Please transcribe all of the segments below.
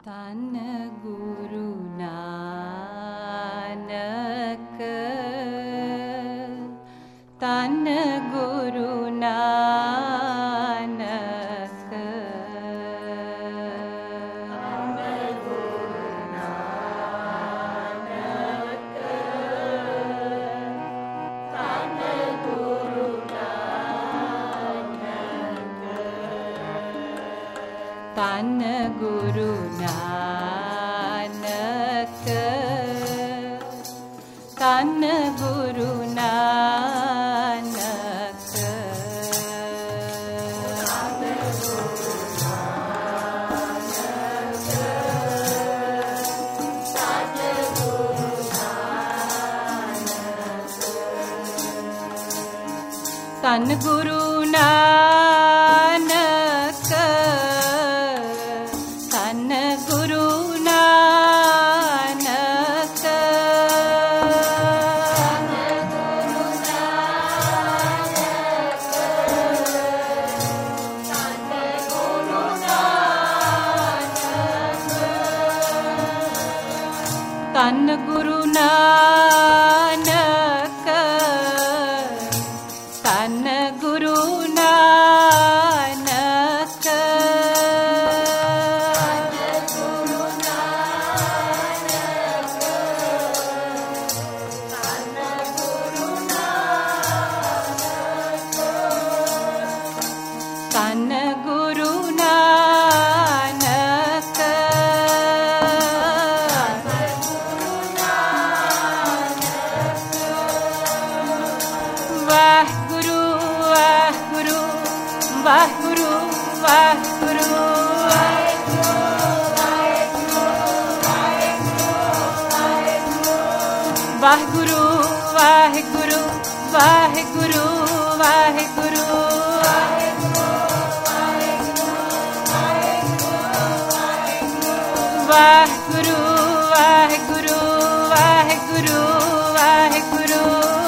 ਧੰਨ ਗੁਰੂ ਨਾਨਕ, ਧੰਨ ਗੁਰੂ ਨਾਨਕ, ਧੰਨ ਗੁਰੂ ਨਾਨਕ, ਧੰਨ ਗੁਰੂ ਨਾਨਕ, ਧੰਨ ਗੁਰੂ ਨਾਨਕ, ਧੰਨ ਗੁਰੂ ਨਾਨਕ, ਧੰਨ ਗੁਰੂ ਨਾਨਕ, ਧੰਨ ਗੁਰੂ ਨਾਨਕ, ਧੰਨ ਗੁਰੂ ਨਾਨਕ, ਧੰਨ ਗੁਰੂ ਨਾਨਕ, ਧੰਨ ਗੁਰੂ ਨਾਨਕ, ਵਾਹਿਗੁਰੂ ਵਾਹਿਗੁਰੂ ਵਾਹਿਗੁਰੂ ਵਾਹਿਗੁਰੂ, ਵਾਹਿਗੁਰੂ ਵਾਹਿਗੁਰੂ ਵਾਹਿਗੁਰੂ ਵਾਹਿਗੁਰੂ, ਵਾਹਿਗੁਰੂ ਵਾਹਿਗੁਰੂ ਵਾਹਿਗੁਰੂ ਵਾਹਿਗੁਰੂ,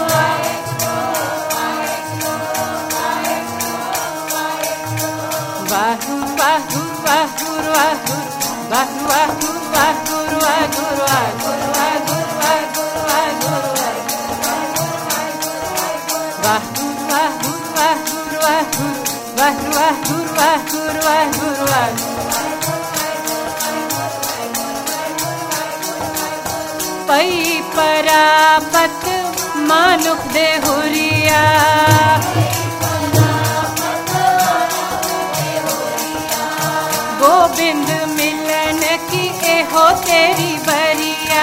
ਵਾਹਿਗੁਰੂ ਵਾਹਿਗੁਰੂ ਵਾਹਿਗੁਰੂ ਵਾਹਿਗੁਰੂ ਵਾਹਿਗੁਰੂ ਵਾਹਿਗੁਰੂ ਪਈ ਪਰਾਪਤ ਮਾਨੁਖ ਦੇ ਹੁਰੀਆ, गोबिंद मिलन की एहो तेरी बरिया,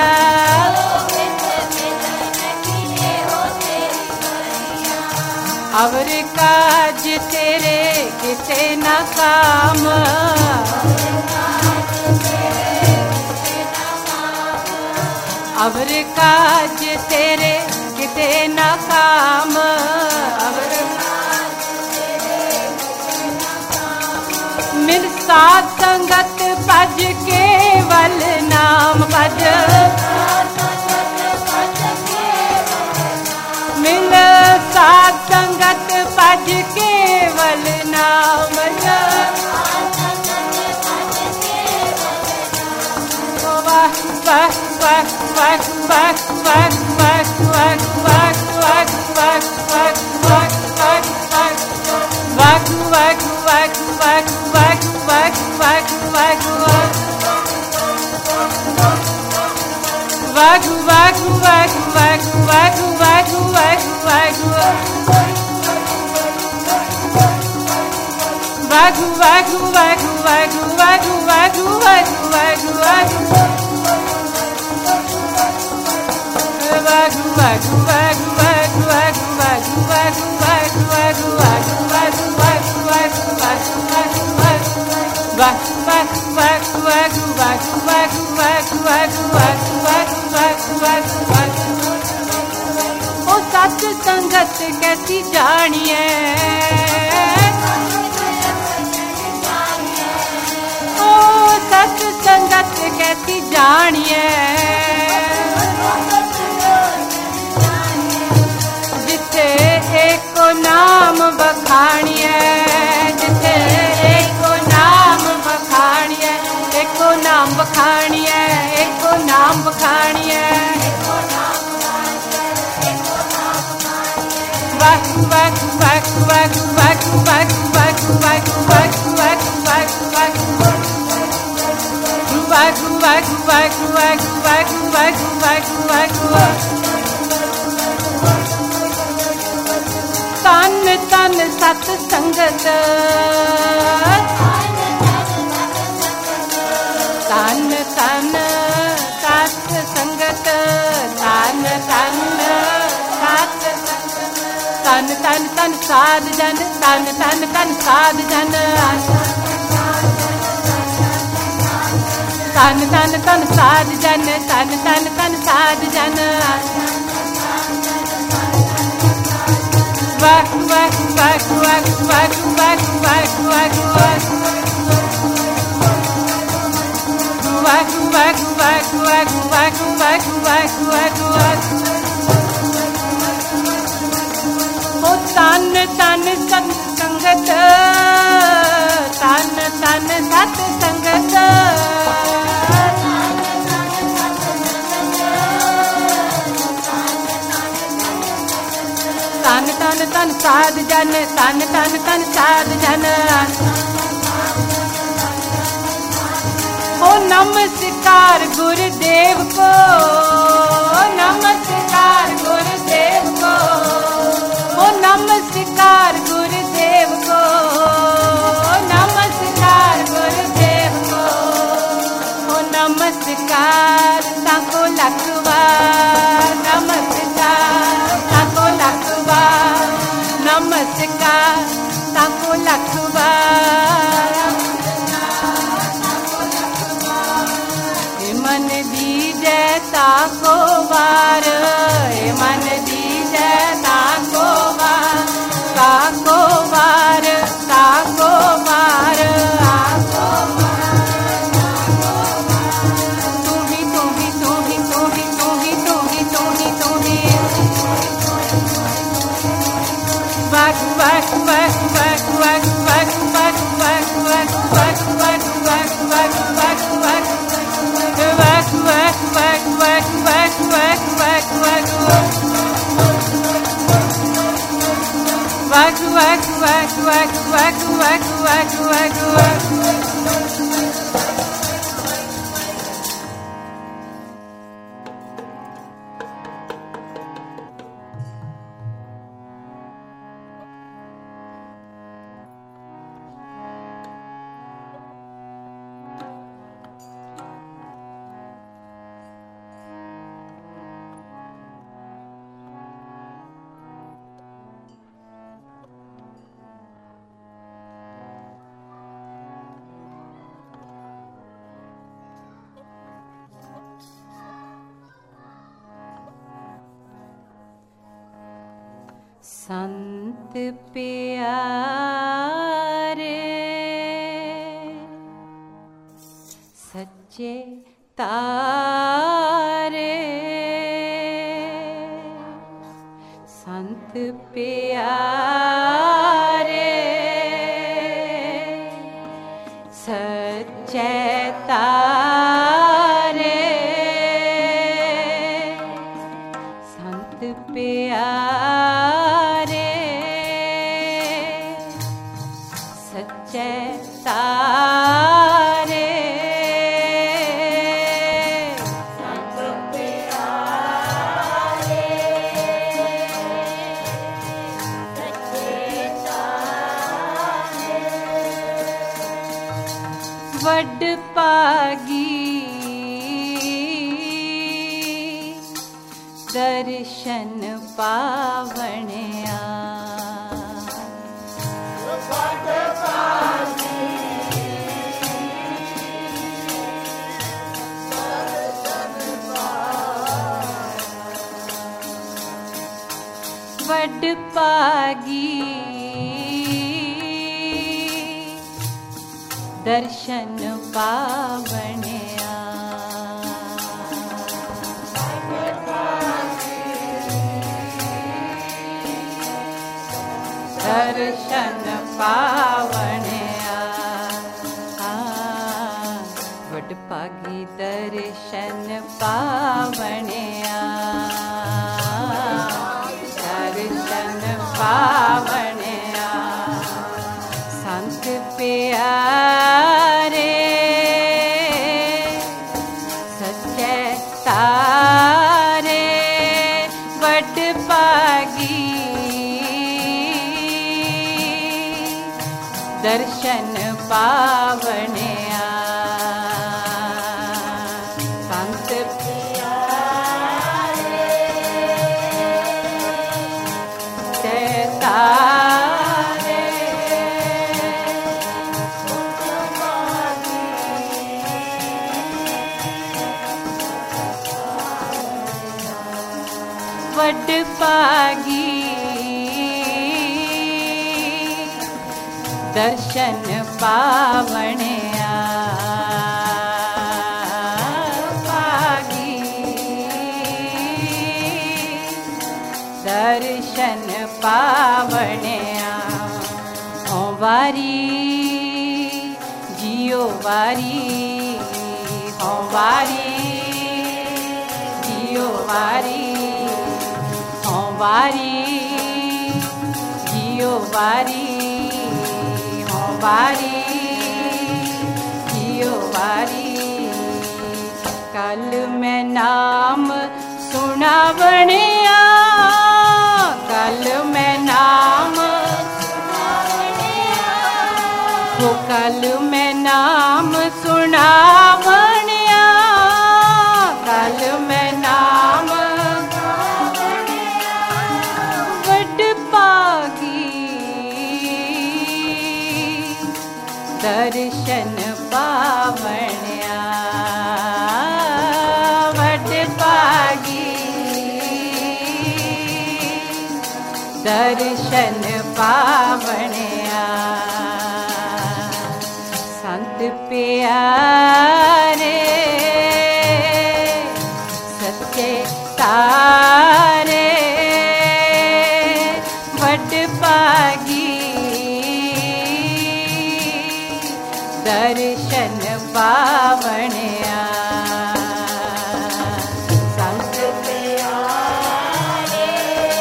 अवर काज तेरे किते न काम, अवर काज तेरे किते न काम, मिल साध संगत भज केवल नाम भज, मिल साध संगत भज केवल नाम भज, वाह वाह वाह वाह वाह वाह वाह वाह वाह वाह वाह वाह वाह वाह वाह ओ सत संगत कैसी जानिए, ओ सत संगत कैसी जानिए, जिथे एको नाम बखानिए, जिथे एको नाम बखानिए, एको नाम ਵਾਹਿਗੁਰੂ ਵਾਹਿਗੁਰੂ ਵਾਹਿਗੁਰੂ ਵਾਹਿਗੁਰੂ ਵਾਹਿਗੁਰੂ ਵਾਹਿਗੁਰੂ ਤਨ ਤਨ ਸਤ ਸੰਗਤ ਤਨ ਤਨ ਸਤ ਸੰਗਤ ਤਨ ਤਨ ਸਤ ਤਨ ਤਨ ਤਨ ਸਾਧ ਜਨ ਤਨ ਤਨ ਤਨ ਸਾਧ ਜਨ ਤਨ ਤਨ ਤਨ ਸਾਧ ਜਨ ਤਨ ਤਨ ਤਨ ਸਾਧ ਜਨ ਵਾਹਿਗੁਰੂ ਵਾਹਿਗੁਰੂ ਵਾਹਿਗੁਰੂ ਵਾਹਿਗੁਰੂ ਵਾਹਿਗੁਰੂ ਵਾਹਿਗੁਰੂ ਵਾਹਿਗੁਰੂ ਵਾਹਿਗੁਰੂ ਵਾਹਿਗੁਰੂ ਵਾਹਿਗੁਰੂ ਵਾਹਿਗੁਰੂ ਵਾਹਿਗੁਰੂ ਵਾਹਿਗੁਰੂ ਓ ਤਨ ਤਨ ਸਤ ਸੰਗਤ ਤਨ ਤਨ ਸਤ ਸੰਗਤ ਤਨ ਤਨ ਤਨ ਸਾਧ ਜਨ ਤਨ ਤਨ ਤਨ ਸਾਧ ਜਨ ਓ ਨਮਸਕਾਰ ਗੁਰਦੇਵ ਕੋ ਨਮਸਕਾਰ ਗੁਰਦੇਵ ਕੋ ਓ ਨਮਸਕਾਰ ਗੁਰਦੇਵ ਕੋ ਨਮਸਕਾਰ ਗੁਰਦੇਵ ਕੋ ਓ ਨਮਸਕਾਰ ਤਾਕੋ ਲਖਵਾਰ ਨਮਸਕਾਰ ਤਾਕੋ ਲਖਵਾਰ ਨਮਸਕਾਰ ਤਾਕੋ ਲਖਵਾਰ मन दीजै ताको वार मन दीजै ताको वार ताको वार ताको वार आको तू ही तू ही तू ही तू ही तू ही तू ही तू ही तू ही वाक वाक वाक वाक वाक वाक वाक वाक वाक वाक वाक वाक वाक वाक वाक Whack, whack, whack, whack, whack, whack, whack, whack, whack, whack, whack, whack, whack, whack, whack, whack. संत प्यारे सच्चे तारे संत प्यारे सच्चे तारे संत प्यारे सच्चे तारे संत प्यारे सच्चे तारे वड पागी दर्शन पावणया वड पागी दर्शन पावणया दर्शन पावणया वड पागी दर्शन पावणया दर्शन पावणया संत प्यारे पावणिया संत तारे वड पागी दर्शन पावणिया पागी दर्शन पावणिया ओ वारी जियो वारी ओ वारी जियो वारी ओ वारी जियो वारी वारी जियो वारी कल मैं नाम सुना बणिया कल मैं नाम वो कल मैं नाम सुना बणिया कल मैं नाम वड पागी दर्शन पावणिया वड पागी दर्शन पावणिया संत प्यारे सच्चे तारे वड पागी दर्शन पावणिया संत प्यारे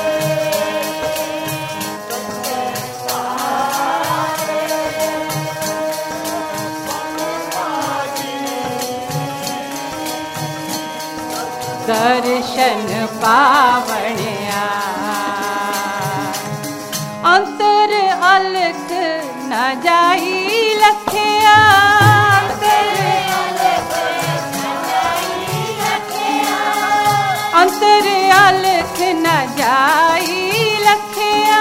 दर्शन पावणिया अंतर अलख न जाई लखिया अंतर अलख न जाई लखिया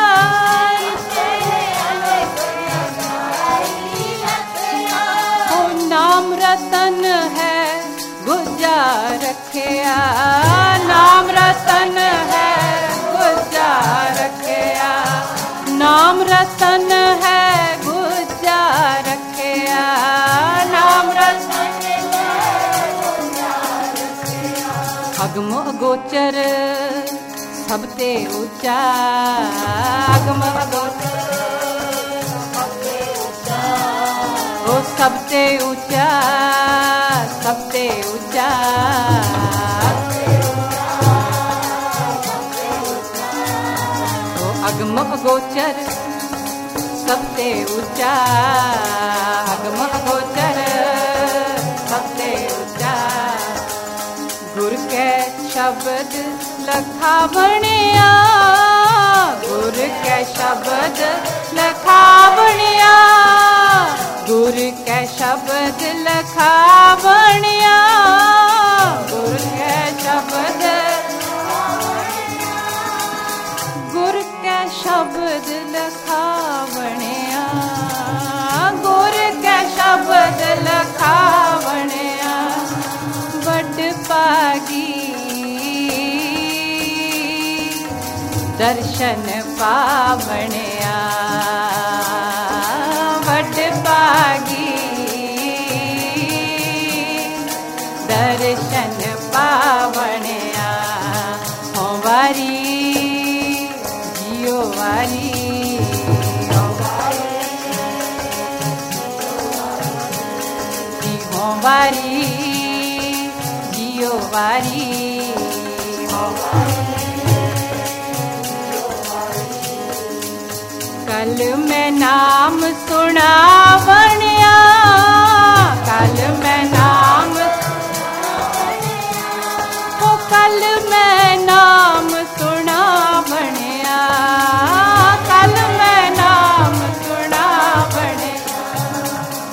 ओ नाम रतन है गुजार रखिया नाम रतन है गुजार रखिया नाम रतन है गुजार रखिया नाम रतन अगम अगोचर सबते ऊंचा अगम अगोचर ओ सबते ऊंचा सबते ऊंचा ओ अगम अगोचर सबते ऊंचा अगम अगोचर सबते ऊंचा गुर के शब्द लखा बणिया गुर के शब्द लखा बणिया गुर के शब्द लखा बणिया गुर के शब्द गुर के शब्द लखा बणिया गुर के शब्द लखा बणिया वड पागी दर्शन पावणिया वड पागी दर्शन पावणिया हो वारी जियो वारी हो वारी जियो वारी कल मैं नाम सुना बणिया कल मैं नाम ओ कल मैं नाम सुना बणिया कल मैं नाम सुना बणिया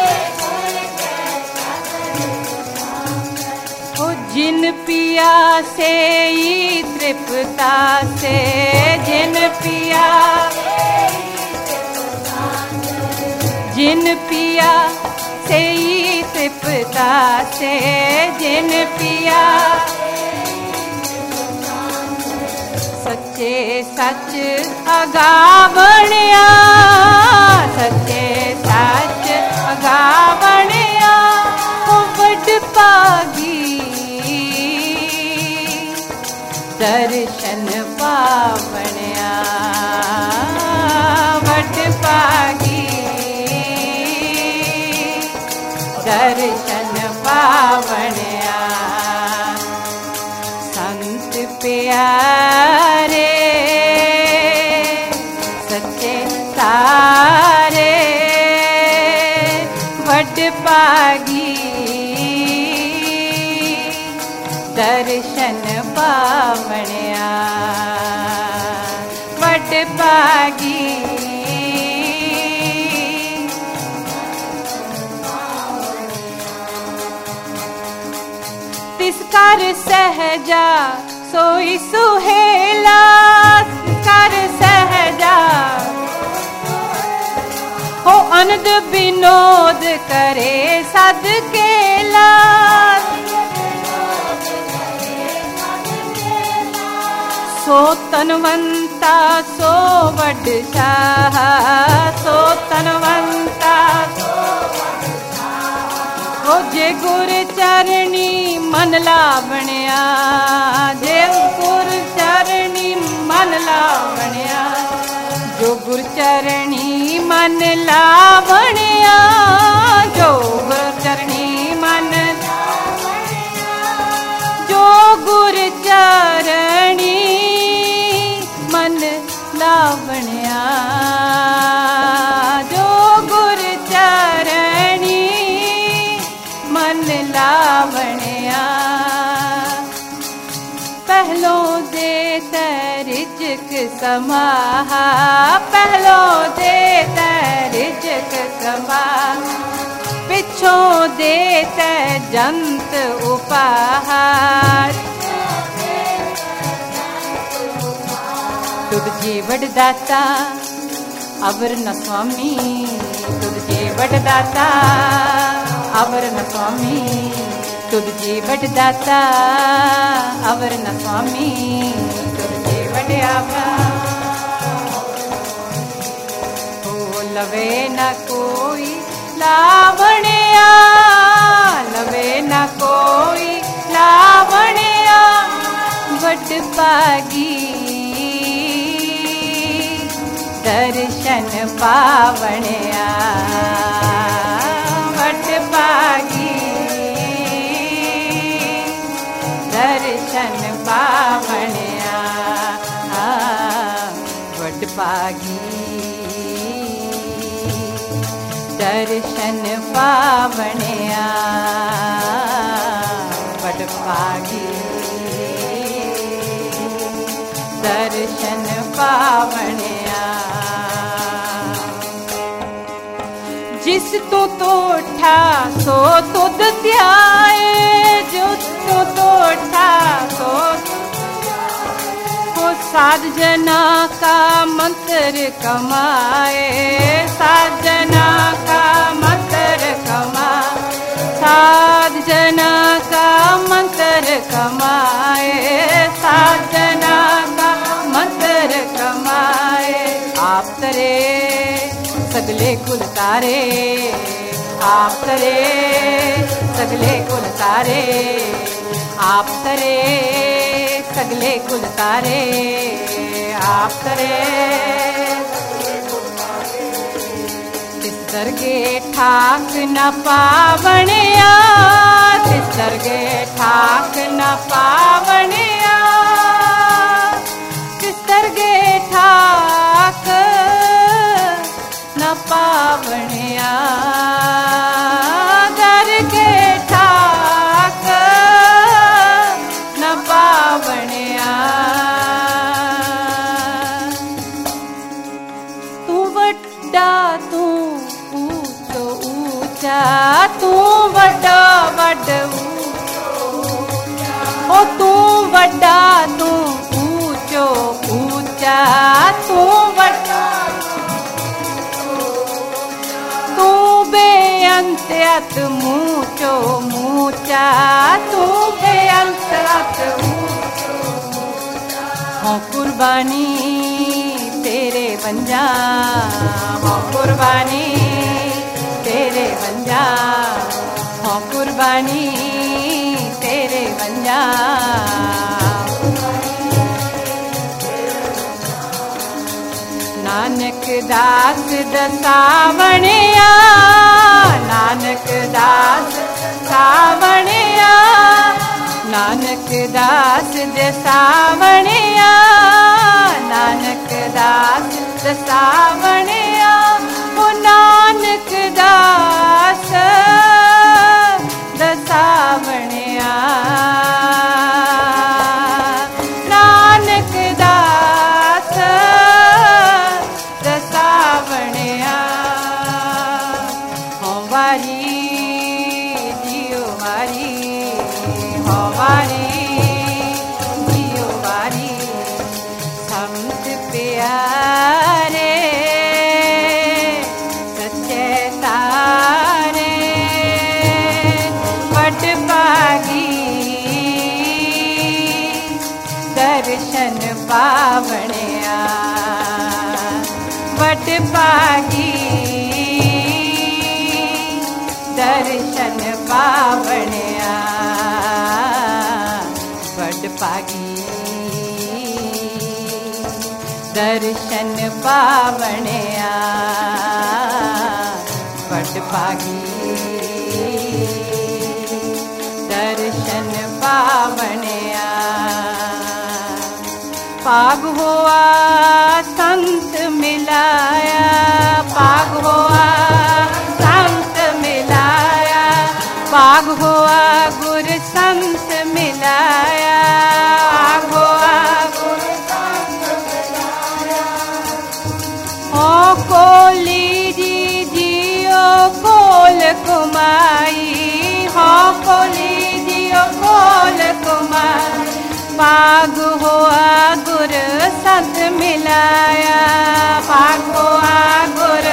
से ही तृप्ता से जिन पिया से ही तृप्ता से जिन पिया सच्चे सच अगावणिया सच्चे सच अगावणिया वड पागी दर्शन पावणिया वड पागी दर्शन पावणिया संत प्यारे सच्चे तारे वड पागी दर्शन पावणिया वड पागी तिसकर सहजा सोई सुहेला तिसकर सहजा हो अनद विनोद करे सद केला सो तनवंता सो वड शाह सो तनवंता हो जे गुर चरणी मन लावणिया जे गुर चरणी मन लावणिया जो गुर चरणी मन लावणिया जो गुर चरणी मन जो गुर चरणी मन लावणिया जो गुर चरणी मन लावणिया पहलो दे रिजक समाहा पहलो दे रिजक समाहा पिछों दे जंत उपहार तुद जी वडदाता अवर न स्वामी तुद जी वडदाता अवर न स्वामी तुद जी वडदाता अवर न स्वामी तुद जी वड्यावा हो लवे न कोई लावणिया लवे न कोई लावणिया वड पागी दर्शन पावणिया वड पागी दर्शन पावणिया वड पागी दर्शन पावणिया वड पागी दर्शन पावणिया जिस तू तोठा सो तुद त्याए जो तू तोठा सो हो साध जना का मंत्र कमाए साध जना का मंत्र कमाए साध जना का मंत्र कमाए साध जना का मंत्र कमाए आप तरे सगले कुल तारे आप तरे सगले कुल तारे आप तरे सगले कुल तारे आप तरे तिस दरगे ठाक न पावणिया तिस दरगे ठाक न पावणिया तिस दरगे ठाक न पावणिया दरगे ठाक न पावणिया तू वड्डा तू ऊंचो ऊंचा तू वड्डा वड ओ तू वड्डा तू ऊंचो ऊंचा, तू वड्डा तू बेअंत अत मूचो मूचा, तू बेअंत अत हो कुर्बानी तेरे बंजा, हो कुर्बानी तेरे बंजा, हो कुर्बानी तेरे बंजा। नानक दास दसावणिया, नानक दास सावणिया, नानक दास दसावणिया, नानक दास दसावणिया, ओ नानक दास दसावणिया, नानक दास दसावणिया। हो वारी जियो वारी, हो वारी जियो वारी, संत प्यारे सच्चे तारे, what Pagi Darshan पावणिया, what Pagi Darshan पावणिया, what Pagi Darshan पावणिया, what Pagi दर्शन पावणिया। पाग हुआ संत मिलाया, पाग हुआ संत मिलाया, पाग हुआ गुर संत मिलाया, पाग हुआ गुर संत मिलाया। ओ कोली जी जियो कोल कुमाई, हो कोली जियो कोल कुमाई, पाग हुआ गुर संत मिलाया, पाग हुआ गुर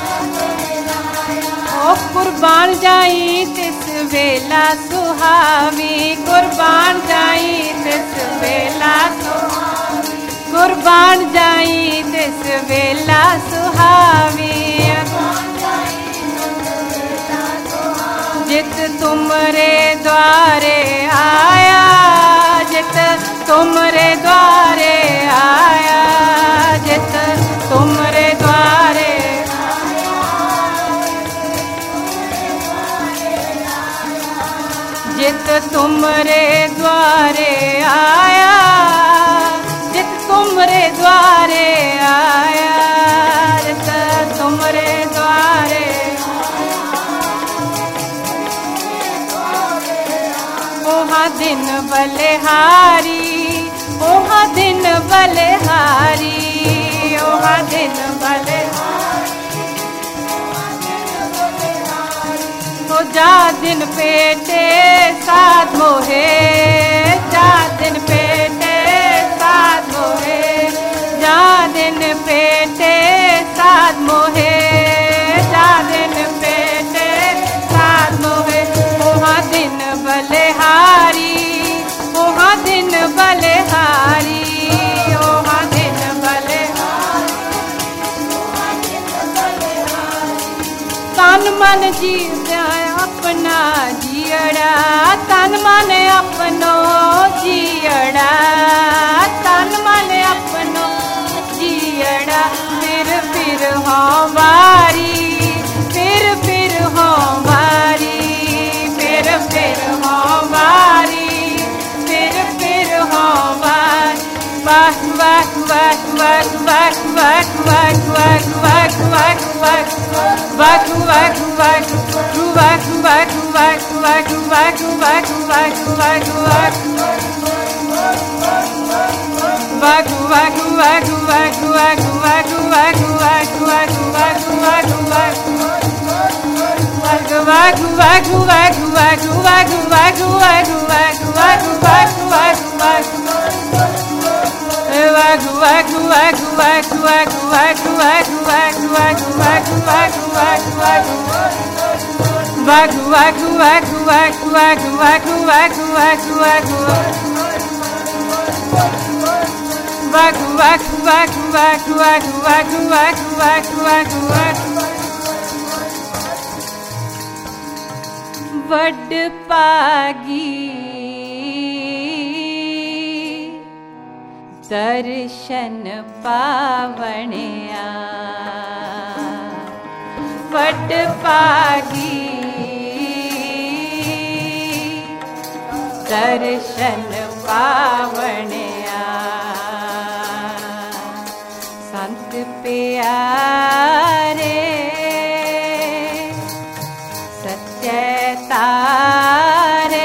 ओ कुर्बान जाई तिस वेला सुहावी, कुर्बान जाई तिस वेला सुहावी, कुर्बान जाई तिस वेला सुहावी, जित तुमरे द्वारे आया, जित तुमरे द्वारे आया, जित तुमरे द्वारे जित तुमरे द्वारे आया, जित तुमरे द्वारे आया, जित तुमरे द्वारे ओहा दिन बलिहारी, ओहा दिन बलिहारी, ओहा दिन बलिहारी, ओ जा दिन पेटे साध मोहे, जा दिन पेटे साध मोहे, जा दिन पेटे साध मोहे, जा दिन पेटे साध मोहे, ओहा दिन बलिहारी, ओहा दिन बलिहारी, ओहा दिन बलिहारी, तन मन जी अपना जियड़ा, तन मन अपनो जियड़ा, तन मन अपनो जियड़ा, फिर हो वारी, फिर हो वारी, फिर हो वारी, फिर हो वारी, वाह वाह वाह वाह वाह वाह वाह वाह वाह वाह वाह वाह वाह वाह वाह वड पागी दर्शन पावणिया वड पागी दर्शन पावणिया संत प्यारे तारे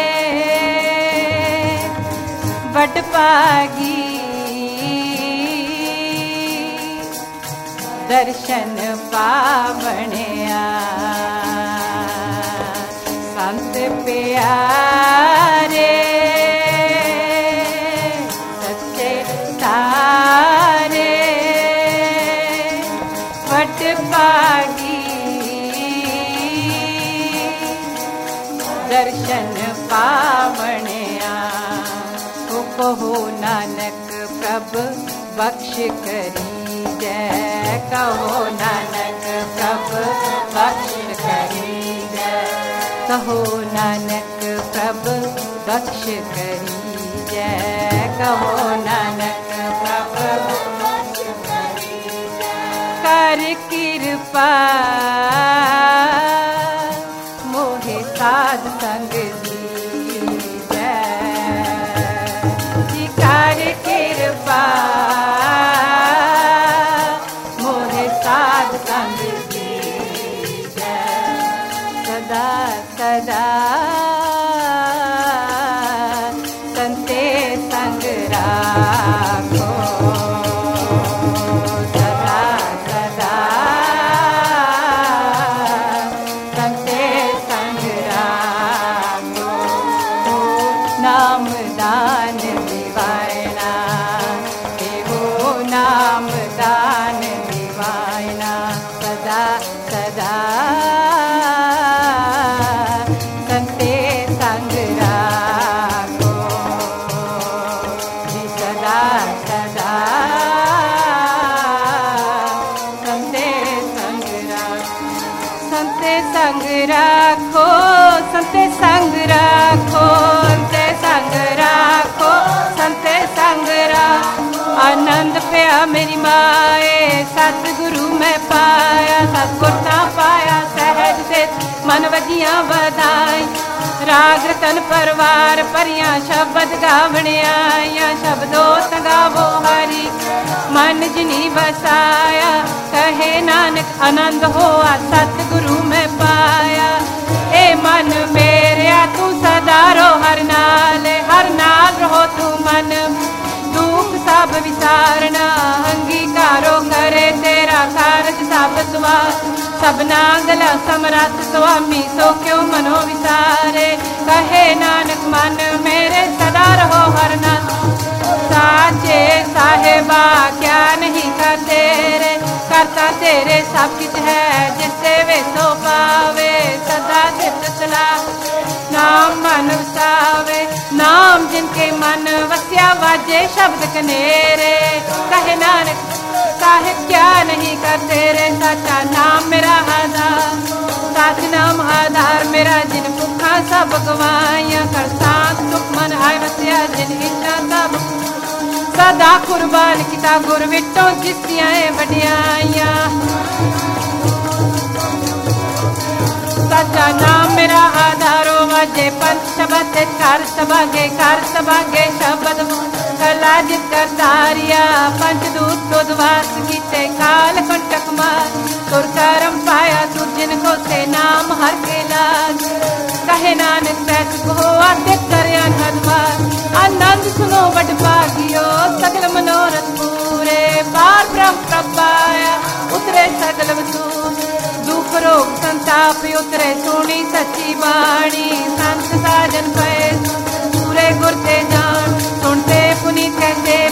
वड पागी दर्शन पावणिया संत प्यारे सच्चे तारे वड पागी दर्शन पावणिया कहो नानक प्रभ बख्श करी जय कहो नानक प्रभ बख्श करी जय कहो नानक प्रभ बख्श करी जय कहो नानक प्रभ बख्श करी जय कर कृपा मोहे साध संग दीजै जी कर कृपा मोहे साध संग दीजै सदा सदा संते संग राखो सदा सदा नाम दान दिवायना देवो नाम दान दिवायना सदा सदा संते संग राखो जी सदा सदा संते संग राखो संते संग राखो संते संग राखो संग राखो संते संग राखो आनंद पिया मेरी माए सतगुरु मैं पाया सतगुर ना पाया सहज से मन वजियां बधाई राग रतन परवार परियां शब्द गावणे आया शब्दो संगावो हरि मन जिनी बसाया कहे नानक आनंद होआ सतगुरु मैं पाया ए मन मेरे तू सदा रो हर नाल रहो तू मन दुख सब विसारना अंगीकारो करे तेरा कारज सब सुआ सबना गला समरथ स्वामी सो क्यों मनो विसारे कहे नानक मन मेरे सदा रहो हर नाल साचे साहेबा क्या नहीं कर तेरे करता तेरे सब कुछ है जिससे वे सो पावे सदा चित चला नाम मन वसावे नाम जिनके मन वस्या वाजे शब्द कनेरे कहे नानक साहिब क्या नहीं कर तेरे सच्चा नाम मेरा आधार सच नाम आधार मेरा जिन भुखा सब गवाइया कर सांत सुख मन आय वस्या जिन इच्छा सब सदा कुर्बान किता गुर विटों जिसदियां वडियाइया सच्चा नाम मेरा आधारो वाजे पंच शब्द कर सबागे शब्द कला जित कर तारिया पंच दूत को द्वास कीते काल कंटक मार तुर करम पाया तू जिनको से नाम हर के लाग कहे नानक पैस को आते कर अनहदवार आनंद सुनो बड़ भागियो सगल मनोरथ पूरे पार ब्रह्म प्रपाया उतरे सगल वसूल दुख रोग संताप उतरे सोनी सच्ची बाणी संत साजन पे पूरे गुर ते जान